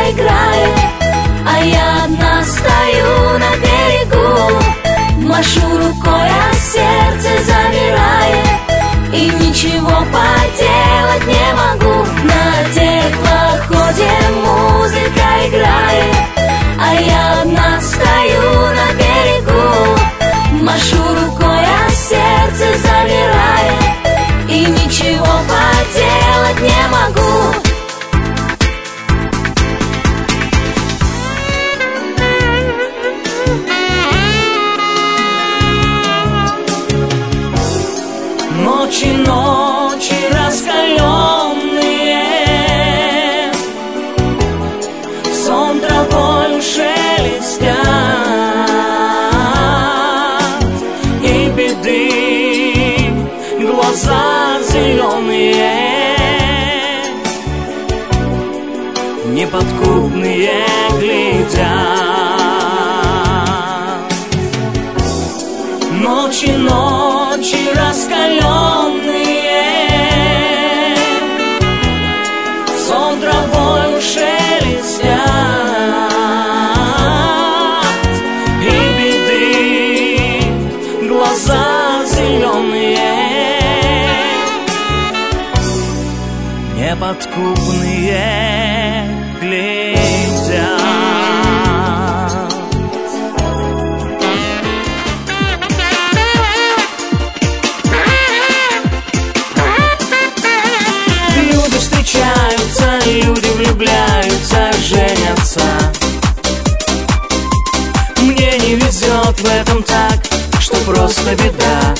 играет, а я одна стою на берегу. Машу рукой, а сердце замирает, и ничего поделать не могу. На теплоходе музыка играет, а я одна стою на берегу. Машу рукой, а сердце замирает, и ничего поделать не могу. Ночи, ночи раскаленные, сон травою шелестят, и беды глаза зеленые, неподкупные глядят. Ночи, ночи раскаленные, сон травою шелестят, и беды глаза зеленые, неподкупные глядят. Люди влюбляются, женятся. Мне не везет в этом так, что просто беда.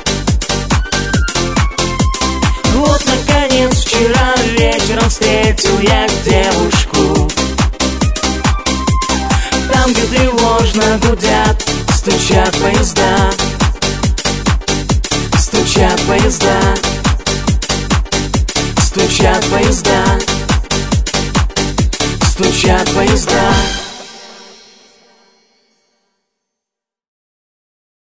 Вот, наконец, вчера вечером встретил я девушку. Там, где тревожно гудят, стучат поезда. Стучат поезда. Стучат поезда, стучат поезда.